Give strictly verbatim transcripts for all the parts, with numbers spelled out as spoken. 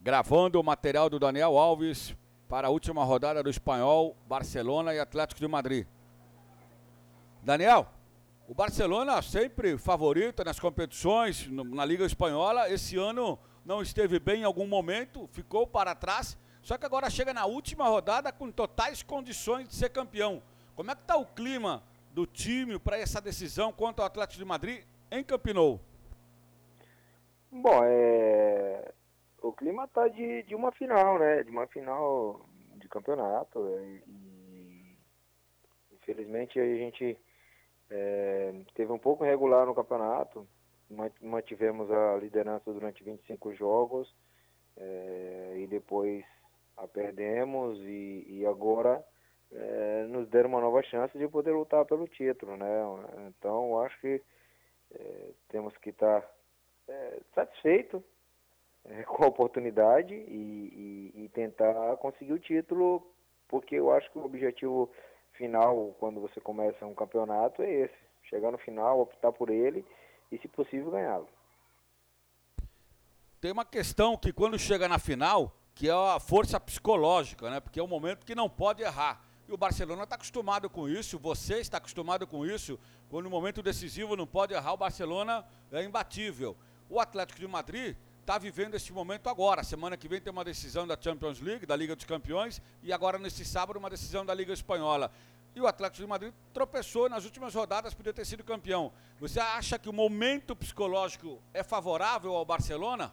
gravando o material do Daniel Alves para a última rodada do Espanhol, Barcelona e Atlético de Madrid. Daniel, o Barcelona sempre favorito nas competições, na Liga Espanhola, esse ano não esteve bem em algum momento, ficou para trás, só que agora chega na última rodada com totais condições de ser campeão. Como é que está o clima do time para essa decisão contra o Atlético de Madrid em Camp Nou? Bom, é... o clima tá de, de uma final, né? De uma final de campeonato. E, e infelizmente a gente é, teve um pouco irregular no campeonato. Mantivemos a liderança durante vinte e cinco jogos é, e depois a perdemos e, e agora é, nos deram uma nova chance de poder lutar pelo título, né? Então acho que é, temos que estar é, satisfeito é, com a oportunidade e, e, e tentar conseguir o título, porque eu acho que o objetivo final, quando você começa um campeonato, é esse: chegar no final, optar por ele e, se possível, ganhá-lo. Tem uma questão que quando chega na final, que é a força psicológica, né? Porque é um momento que não pode errar. E o Barcelona está acostumado com isso, você está acostumado com isso. Quando no momento decisivo não pode errar, o Barcelona é imbatível. O Atlético de Madrid está vivendo esse momento agora. Semana que vem tem uma decisão da Champions League, da Liga dos Campeões, e agora nesse sábado uma decisão da Liga Espanhola. E o Atlético de Madrid tropeçou nas últimas rodadas, podia ter sido campeão. Você acha que o momento psicológico é favorável ao Barcelona?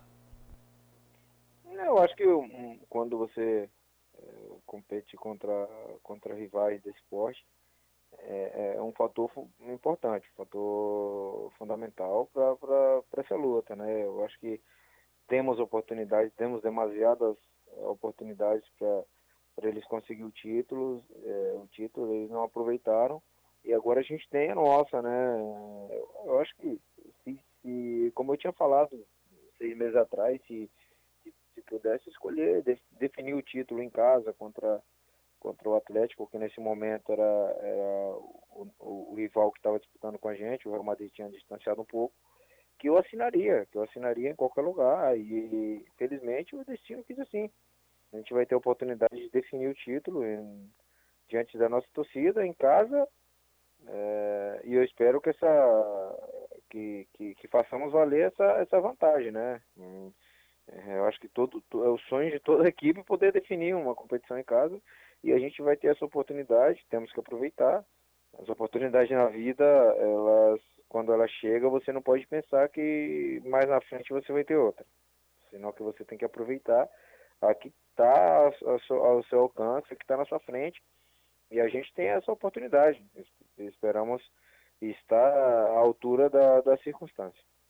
Eu acho que um, quando você é, compete contra, contra rivais desse esporte, é, é um fator fu- importante, um fator fundamental para essa luta, né? Eu acho que temos oportunidades, temos demasiadas eh, oportunidades para para eles conseguir o título, é, o título eles não aproveitaram e agora a gente tem a nossa, né? Eu, eu acho que se, se, como eu tinha falado seis meses atrás, se, se, se pudesse escolher de, definir o título em casa contra contra o Atlético, que nesse momento era, era o, o, o rival que estava disputando com a gente, o Real Madrid tinha distanciado um pouco, que eu assinaria, que eu assinaria em qualquer lugar. E felizmente o destino quis assim. A gente vai ter a oportunidade de definir o título em, diante da nossa torcida em casa. É, e eu espero que essa que, que, que façamos valer essa, essa vantagem, né? Hum, é, eu acho que todo, é o sonho de toda a equipe poder definir uma competição em casa e a gente vai ter essa oportunidade, temos que aproveitar. As oportunidades na vida, elas, quando ela chega, você não pode pensar que mais na frente você vai ter outra, senão que você tem que aproveitar a que está ao seu alcance, a que está na sua frente, e a gente tem essa oportunidade. Esperamos estar à altura da, da circunstância.